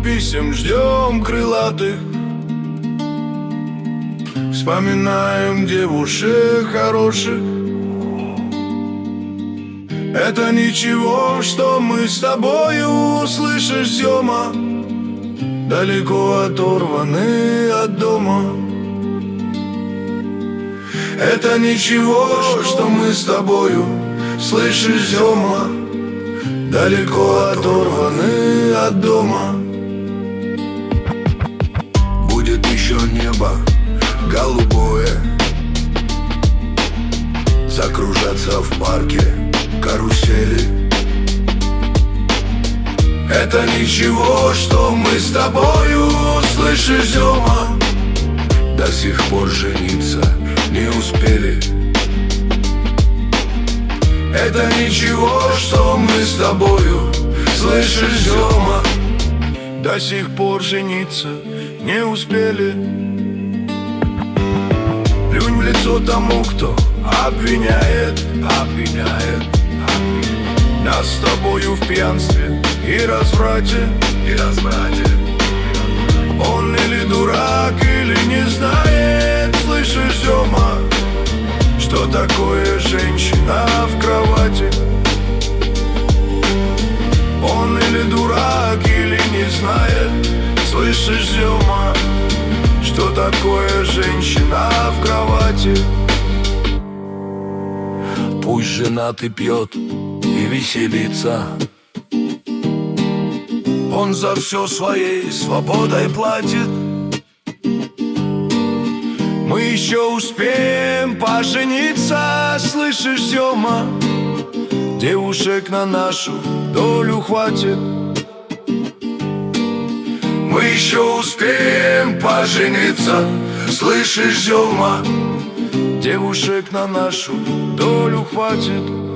писем, ждем крылатых. Вспоминаем девушек хороших. Это ничего, что мы с тобою, слышишь, Зёма, далеко оторваны от дома. Это ничего, что мы с тобою, слышишь, Зёма, далеко оторваны от дома. Будет еще небо голубое, закружатся в парке карусели. Это ничего, что мы с тобою, слышишь, Зёма, до сих пор жениться не успели. Это ничего, что мы с тобою, слышишь, Зёма, до сих пор жениться не успели. Плюнь в лицо тому, кто обвиняет нас с тобою в пьянстве и разврате. Он или дурак, или не знает, слышишь, Зёма, что такое женщина в кровати. Он или дурак, или не знает, слышишь, Зёма, что такое женщина в кровати. Пусть женатый пьет и веселится, он за все своей свободой платит. Мы еще успеем пожениться, слышишь, Зёма, девушек на нашу долю хватит. Мы еще успеем пожениться, слышишь, Зёма, девушек на нашу долю хватит.